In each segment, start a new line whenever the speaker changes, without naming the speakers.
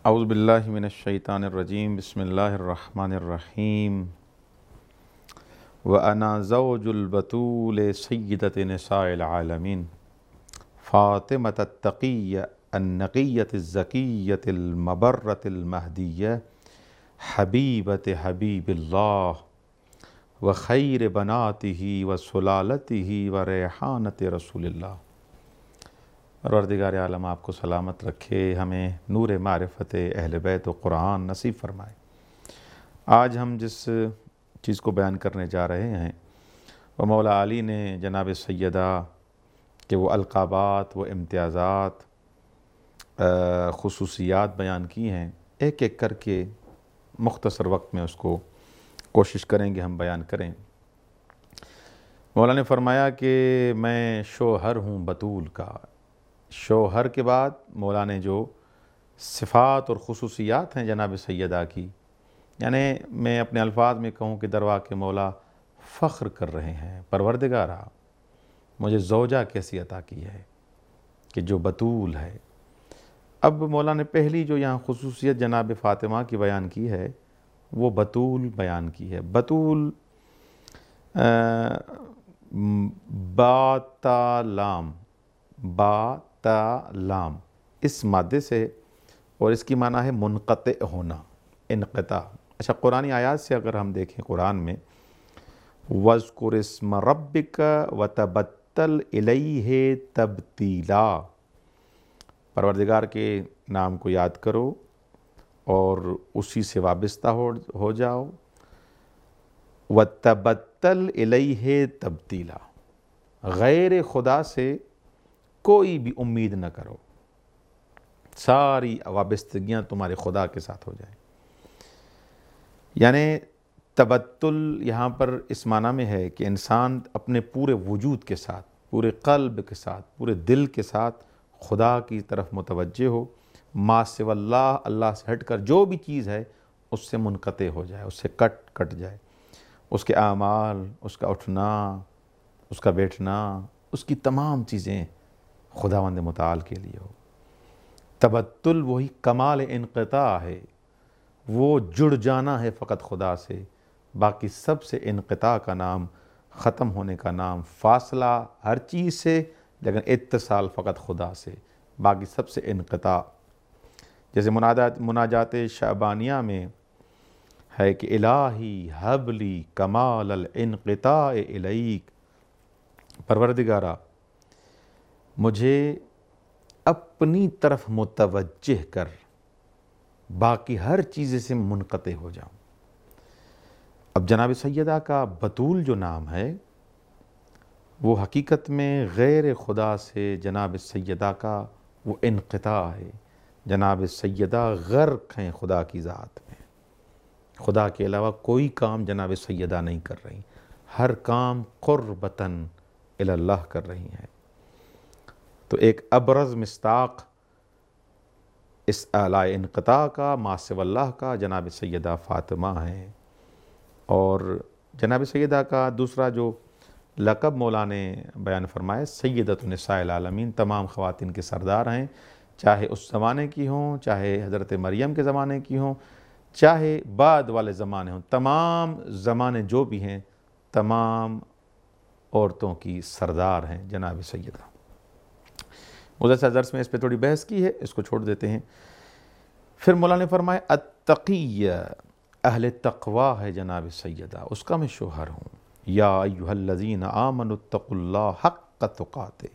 اعوذ باللہ من الشیطان الرجیم بسم اللہ الرحمن الرحیم وَأَنَا زَوْجُ الْبَتُولِ سَيِّدَةِ نِسَاءِ الْعَالَمِينَ فاطمة التقیہ النقیۃ الزکیۃ المبرۃ المہدیہ حبیبۃ حبیب اللہ وخیر بناتہ وسلالتہ وریحانۃ رسول اللہ۔ پروردگار عالم آپ کو سلامت رکھے، ہمیں نور معرفت اہل بیت و قرآن نصیب فرمائے۔ آج ہم جس چیز کو بیان کرنے جا رہے ہیں وہ مولا علی نے جناب سیدہ کہ وہ القابات، وہ امتیازات، خصوصیات بیان کی ہیں، ایک ایک کر کے مختصر وقت میں اس کو کوشش کریں گے ہم بیان کریں۔ مولا نے فرمایا کہ میں شوہر ہوں بطول کا۔ شوہر کے بعد مولا نے جو صفات اور خصوصیات ہیں جناب سیدہ کی، یعنی میں اپنے الفاظ میں کہوں کہ دروا کے مولا فخر کر رہے ہیں، پروردگارا مجھے زوجہ کیسی عطا کی ہے کہ جو بطول ہے۔ اب مولا نے پہلی جو یہاں خصوصیت جناب فاطمہ کی بیان کی ہے وہ بطول بیان کی ہے۔ بطول با تا لام، با تا لام اس مادے سے، اور اس کی معنی ہے منقطع ہونا، انقطاع۔ اچھا، قرآنی آیات سے اگر ہم دیکھیں قرآن میں وَاذْكُرِ اسْمَ رَبِّكَ وَتَبَتَّلْ إِلَيْهِ تَبْتِيلًا، پروردگار کے نام کو یاد کرو اور اسی سے وابستہ ہو جاؤ۔ وَتَبَتَّلْ إِلَيْهِ تَبْتِيلًا، غیر خدا سے کوئی بھی امید نہ کرو، ساری وابستگیاں تمہارے خدا کے ساتھ ہو جائیں۔ یعنی تبتل یہاں پر اس معنی میں ہے کہ انسان اپنے پورے وجود کے ساتھ، پورے قلب کے ساتھ، پورے دل کے ساتھ خدا کی طرف متوجہ ہو، ما سوی اللہ، اللہ سے ہٹ کر جو بھی چیز ہے اس سے منقطع ہو جائے، اس سے کٹ جائے، اس کے اعمال، اس کا اٹھنا، اس کا بیٹھنا، اس کی تمام چیزیں خداوند متعال کے لیے ہو۔ تبتل وہی کمال انقطاع ہے، وہ جڑ جانا ہے فقط خدا سے، باقی سب سے انقطاع کا نام، ختم ہونے کا نام، فاصلہ ہر چیز سے لیکن اتصال فقط خدا سے، باقی سب سے انقطاع۔ جیسے مناجات شعبانیہ میں ہے کہ الہی حب لی کمال الانقطاع الیک، پروردگارا مجھے اپنی طرف متوجہ کر، باقی ہر چیز سے منقطع ہو جاؤں۔ اب جناب سیدہ کا بطول جو نام ہے وہ حقیقت میں غیر خدا سے جناب سیدہ کا وہ انقطاع ہے۔ جناب سیدہ غرق ہیں خدا کی ذات میں، خدا کے علاوہ کوئی کام جناب سیدہ نہیں کر رہی، ہر کام قربتاً الی اللہ کر رہی ہیں۔ تو ایک ابرز مصداق اس اعلی انقطاع کا، ما سوی اللہ کا، جناب سیدہ فاطمہ ہیں۔ اور جناب سیدہ کا دوسرا جو لقب مولا نے بیان فرمایا سیدۃ نساء العالمین، تمام خواتین کے سردار ہیں، چاہے اس زمانے کی ہوں، چاہے حضرت مریم کے زمانے کی ہوں، چاہے بعد والے زمانے ہوں، تمام زمانے جو بھی ہیں تمام عورتوں کی سردار ہیں جناب سیدہ۔ گزشتہ درس میں اس پہ تھوڑی بحث کی ہے، اس کو چھوڑ دیتے ہیں۔ پھر مولا نے فرمایا التقیہ، اہل تقوی ہے جناب سیدہ، اس کا میں شوہر ہوں۔ یا ایہا الذین آمنوا اتقوا اللہ حق تقاتہ،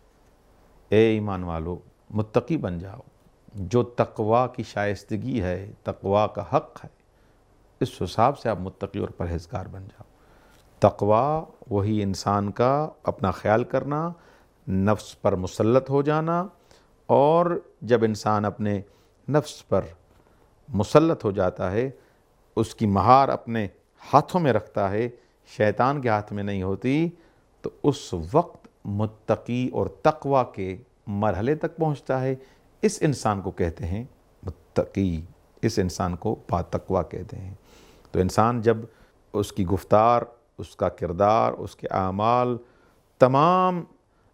اے ایمان والو متقی بن جاؤ، جو تقوی کی شائستگی ہے، تقوی کا حق ہے، اس حساب سے آپ متقی اور پرہیزگار بن جاؤ۔ تقوی وہی انسان کا اپنا خیال کرنا، نفس پر مسلط ہو جانا، اور جب انسان اپنے نفس پر مسلط ہو جاتا ہے، اس کی مہار اپنے ہاتھوں میں رکھتا ہے، شیطان کے ہاتھ میں نہیں ہوتی، تو اس وقت متقی اور تقوی کے مرحلے تک پہنچتا ہے۔ اس انسان کو کہتے ہیں متقی، اس انسان کو با تقوی کہتے ہیں۔ تو انسان جب اس کی گفتار، اس کا کردار، اس کے اعمال تمام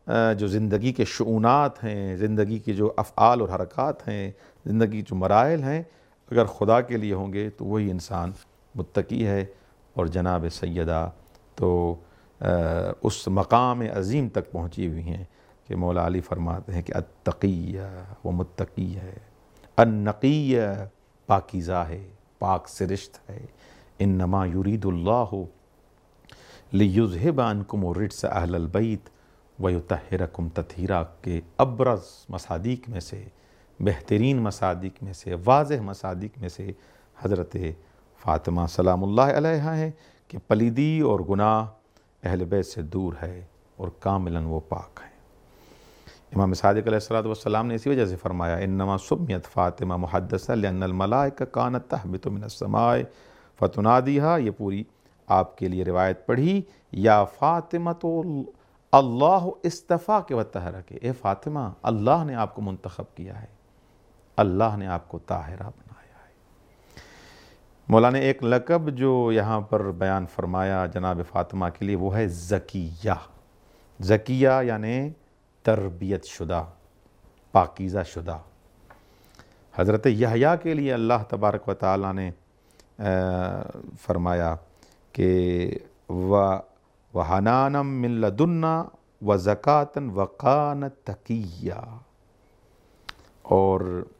جو زندگی کے شؤونات ہیں، زندگی کے جو افعال اور حرکات ہیں، زندگی جو مراحل ہیں، اگر خدا کے لیے ہوں گے تو وہی انسان متقی ہے۔ اور جناب سیدہ تو اس مقام عظیم تک پہنچی ہوئی ہیں کہ مولا علی فرماتے ہیں کہ التقی وہ متقی ہے، النقی پاکیزہ ہے، پاک سرشت ہے، انما یرید اللہ لیذہب عنکم الرجس اہل البیت ویطہرکم تطہیرا کے ابرز مصادیق میں سے، بہترین مصادیق میں سے، واضح مصادیق میں سے حضرت فاطمہ سلام اللہ علیہا ہے کہ پلیدی اور گناہ اہل بیت سے دور ہے اور کاملاً وہ پاک ہیں۔ امام صادق علیہ السلام نے اسی وجہ سے فرمایا انما سمیت فاطمہ محدثہ لأن الملائکہ کانت تہبط من السماء فتنادیہا، یہ پوری آپ کے لیے روایت پڑھی، یا فاطمہ تو اللہ استفا کے وطہرک، اے فاطمہ اللہ نے آپ کو منتخب کیا ہے، اللہ نے آپ کو طاہرہ بنایا ہے۔ مولا نے ایک لقب جو یہاں پر بیان فرمایا جناب فاطمہ کے لیے وہ ہے زکیہ۔ زکیہ یعنی تربیت شدہ، پاکیزہ شدہ۔ حضرت یحییٰ کے لیے اللہ تبارک و تعالیٰ نے فرمایا کہ وَحَنَانًا مِن لَدُنَّا وَزَكَاةً وَكَانَ تَقِيًّا، اور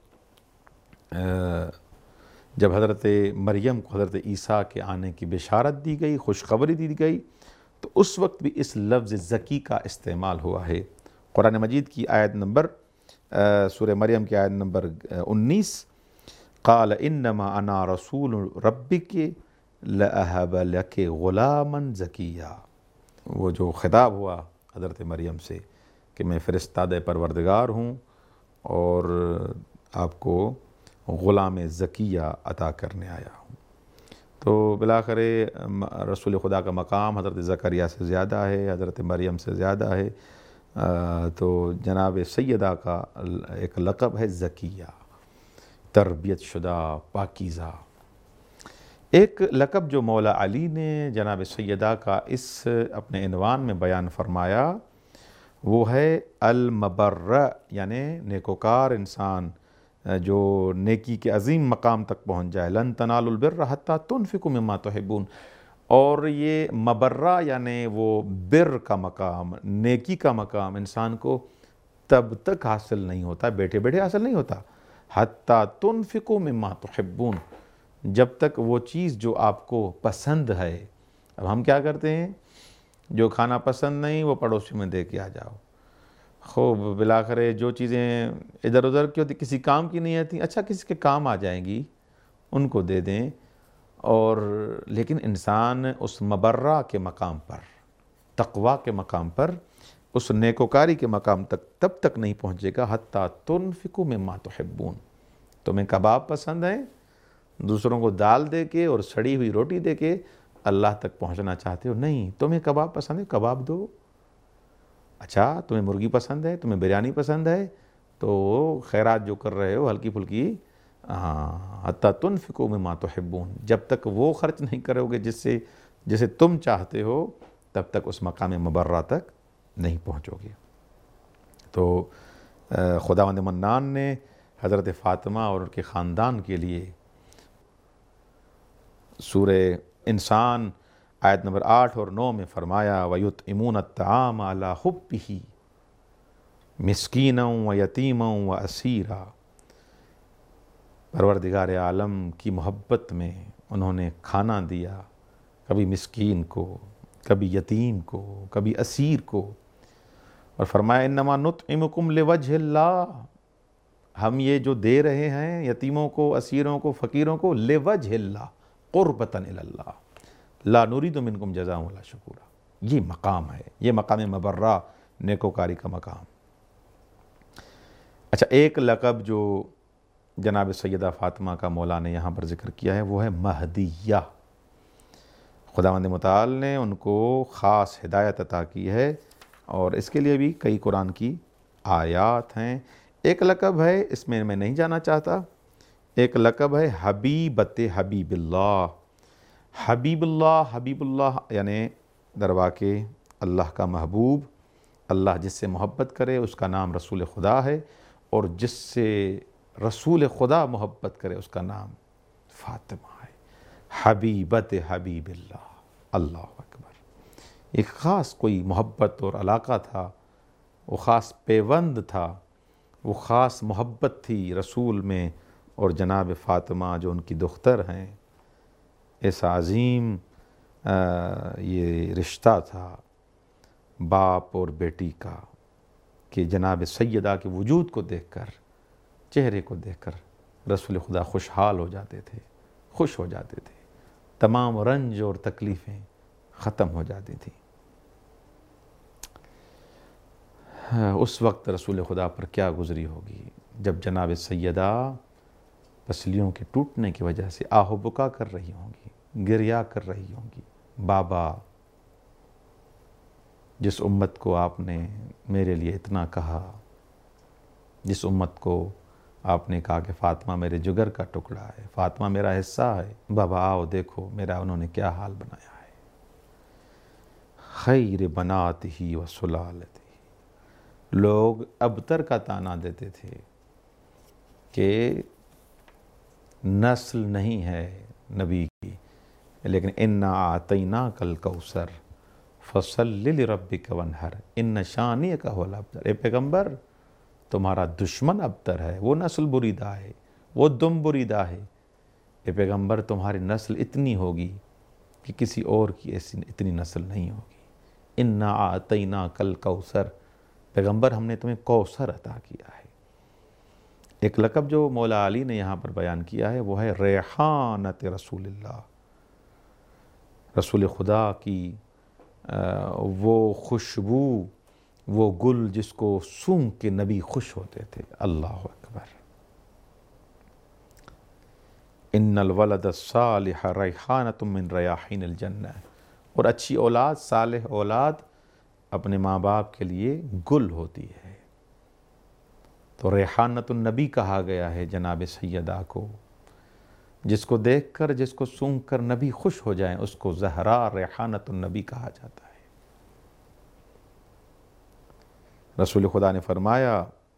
جب حضرت مریم کو حضرت عیسیٰ کے آنے کی بشارت دی گئی، خوشخبری دی گئی، تو اس وقت بھی اس لفظ زکی کا استعمال ہوا ہے۔ قرآن مجید کی آیت نمبر سورہ مریم کی آیت نمبر 19، قال انما انا رسول ربک لأہب لک غلاما زکیہ، وہ جو خطاب ہوا حضرت مریم سے کہ میں فرستادہ پروردگار ہوں اور آپ کو غلام زکیہ عطا کرنے آیا ہوں۔ تو بالآخر رسول خدا کا مقام حضرت زکریا سے زیادہ ہے، حضرت مریم سے زیادہ ہے، تو جناب سیدہ کا ایک لقب ہے زکیہ، تربیت شدہ، پاکیزہ۔ ایک لقب جو مولا علی نے جناب سیدہ کا اس اپنے عنوان میں بیان فرمایا وہ ہے المبرہ، یعنی نیکوکار انسان جو نیکی کے عظیم مقام تک پہنچ جائے، لن تنالوا البر حتی تنفقوا مما تحبون۔ اور یہ مبرہ یعنی وہ بر کا مقام، نیکی کا مقام انسان کو تب تک حاصل نہیں ہوتا، بیٹھے بیٹھے حاصل نہیں ہوتا، حتی تنفقوا مما تحبون، جب تک وہ چیز جو آپ کو پسند ہے۔ اب ہم کیا کرتے ہیں، جو کھانا پسند نہیں وہ پڑوسی میں دے کے آ جاؤ، خوب بالآخر جو چیزیں ادھر ادھر کی ہوتی کسی کام کی نہیں آتی، اچھا کسی کے کام آ جائیں گی ان کو دے دیں۔ اور لیکن انسان اس مبرہ کے مقام پر، تقوی کے مقام پر، اس نیکوکاری کے مقام تک تب تک نہیں پہنچے گا حتی تنفقوا مما تحبون۔ تمہیں کباب پسند ہیں، دوسروں کو دال دے کے اور سڑی ہوئی روٹی دے کے اللہ تک پہنچنا چاہتے ہو، نہیں، تمہیں کباب پسند ہے کباب دو۔ اچھا تمہیں مرغی پسند ہے، تمہیں بریانی پسند ہے، تو خیرات جو کر رہے ہو ہلکی پھلکی، حتی تنفقوا مما تحبون، جب تک وہ خرچ نہیں کرو گے جسے تم چاہتے ہو تب تک اس مقام مبرہ تک نہیں پہنچو گے۔ تو خداوند منان نے حضرت فاطمہ اور ان کے خاندان کے لیے سورہ انسان آیت نمبر 8 اور 9 میں فرمایا وَيُطْعِمُونَ الطَّعَامَ عَلَىٰ حُبِّهِ مِسْكِينًا وَيَتِيمًا وَأَسِيرًا، پروردگار عالم کی محبت میں انہوں نے کھانا دیا، کبھی مسکین کو، کبھی یتیم کو، کبھی اسیر کو، اور فرمایا انما نطعمکم لوجہ اللہ، ہم یہ جو دے رہے ہیں یتیموں کو، اسیروں کو، فقیروں کو، لوجہ اللہ، قربتاً الی اللہ، لا نرید منکم جزاء ولا شکورا۔ یہ مقام ہے، یہ مقام مبرہ، نیکوکاری کا مقام۔ اچھا ایک لقب جو جناب سیدہ فاطمہ کا مولا نے یہاں پر ذکر کیا ہے وہ ہے مہدیہ۔ خداوند متعال نے ان کو خاص ہدایت عطا کی ہے اور اس کے لیے بھی کئی قرآن کی آیات ہیں۔ ایک لقب ہے، اس میں نہیں جانا چاہتا، ایک لقب ہے حبیبت حبیب اللہ۔ حبیب اللہ، حبیب اللہ یعنی درواقع اللہ کا محبوب، اللہ جس سے محبت کرے اس کا نام رسول خدا ہے، اور جس سے رسول خدا محبت کرے اس کا نام فاطمہ ہے، حبیبت حبیب اللہ۔ اللہ اکبر۔ ایک خاص کوئی محبت اور علاقہ تھا، وہ خاص پیوند تھا، وہ خاص محبت تھی رسول میں اور جناب فاطمہ جو ان کی دختر ہیں۔ ایسا عظیم یہ رشتہ تھا باپ اور بیٹی کا کہ جناب سیدہ کے وجود کو دیکھ کر، چہرے کو دیکھ کر رسول خدا خوشحال ہو جاتے تھے، خوش ہو جاتے تھے، تمام رنج اور تکلیفیں ختم ہو جاتی تھیں۔ اس وقت رسول خدا پر کیا گزری ہوگی جب جناب سیدہ پسلیوں کے ٹوٹنے کی وجہ سے آہ و بکا کر رہی ہوں گی، گریہ کر رہی ہوں گی۔ بابا، جس امت کو آپ نے میرے لیے اتنا کہا، جس امت کو آپ نے کہا کہ فاطمہ میرے جگر کا ٹکڑا ہے، فاطمہ میرا حصہ ہے، بابا آؤ دیکھو میرا انہوں نے کیا حال بنایا ہے۔ خیر بناتہ و سلالتہ، لوگ ابتر کا طعنہ دیتے تھے کہ نسل نہیں ہے نبی کی، لیکن انا اعطیناک الکوثر فصلی لربک وانحر ان شانئک هو الابتر۔ اے پیغمبر، تمہارا دشمن ابتر ہے، وہ نسل بریدہ ہے، وہ دم بریدہ ہے۔ اے پیغمبر، تمہاری نسل اتنی ہوگی کہ کسی اور کی ایسی اتنی نسل نہیں ہوگی۔ انا اعطیناک الکوثر، پیغمبر ہم نے تمہیں کوثر عطا کیا ہے۔ ایک لقب جو مولا علی نے یہاں پر بیان کیا ہے وہ ہے ریحانت رسول اللہ، رسول خدا کی وہ خوشبو، وہ گل جس کو سونگھ کے نبی خوش ہوتے تھے۔ اللہ اکبر۔ ان الولد الصالح ریحانۃ من ریاحین الجنہ، اور اچھی اولاد، صالح اولاد اپنے ماں باپ کے لیے گل ہوتی ہے۔ تو ریحانۃ النبی کہا گیا ہے جناب سیدہ کو، جس کو دیکھ کر، جس کو سونگھ کر نبی خوش ہو جائیں اس کو زہرا ریحانۃ النبی کہا جاتا ہے۔ رسول خدا نے فرمایا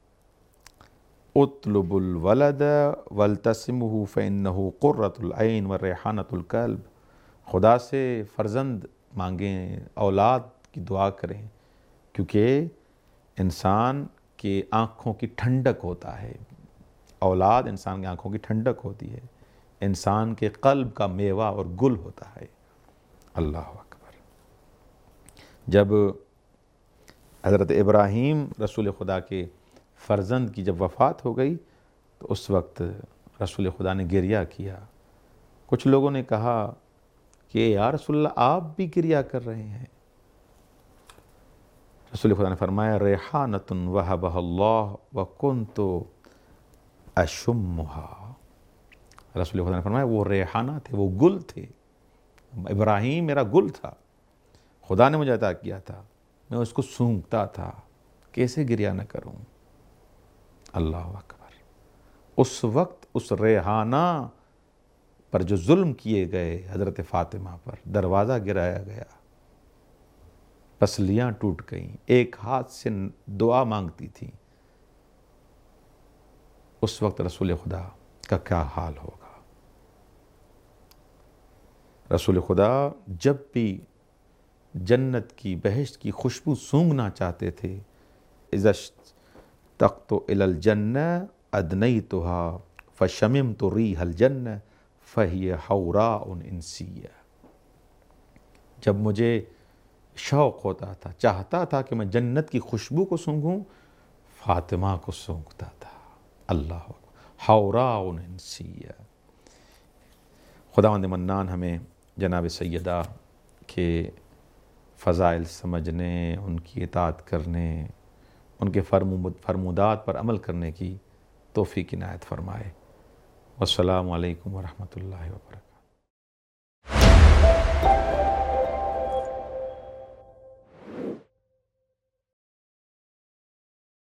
اطلب الولد والتسمہ فإنہ قرۃ العین وریحانۃ القلب، خدا سے فرزند مانگیں، اولاد کی دعا کریں، کیونکہ انسان کے آنکھوں کی ٹھنڈک ہوتا ہے، اولاد انسان کی آنکھوں کی ٹھنڈک ہوتی ہے، انسان کے قلب کا میوہ اور گل ہوتا ہے۔ اللہ اکبر۔ جب حضرت ابراہیم رسول خدا کے فرزند کی جب وفات ہو گئی تو اس وقت رسول خدا نے گریہ کیا۔ کچھ لوگوں نے کہا کہ یا رسول اللہ آپ بھی گریہ کر رہے ہیں۔ رسول خدا نے فرمایا ریحانۃ وہبہ اللہ وکنت اشمھا، رسول خدا نے فرمایا وہ ریحانہ تھے، وہ گل تھے، ابراہیم میرا گل تھا، خدا نے مجھے عطا کیا تھا، میں اس کو سونگھتا تھا، کیسے گریہ نہ کروں۔ اللہ اکبر۔ اس وقت اس ریحانہ پر جو ظلم کیے گئے حضرت فاطمہ پر، دروازہ گرایا گیا، پسلیاں ٹوٹ گئیں، ایک ہاتھ سے دعا مانگتی تھی، اس وقت رسول خدا کا کیا حال ہوگا۔ رسول خدا جب بھی جنت کی، بہشت کی خوشبو سونگھنا چاہتے تھے، اذا اشتقت الی الجنہ ادنیتها فشممت ریح الجنہ فہی حوراء انسیہ، جب مجھے شوق ہوتا تھا، چاہتا تھا کہ میں جنت کی خوشبو کو سونگھوں، فاطمہ کو سونگھتا تھا۔ اللہ حوراء انسیہ۔ خداوند منان ہمیں جناب سیدہ کے فضائل سمجھنے، ان کی اطاعت کرنے، ان کے فرمودات پر عمل کرنے کی توفیق عنایت فرمائے۔ والسلام علیکم ورحمۃ اللہ وبرکاتہ۔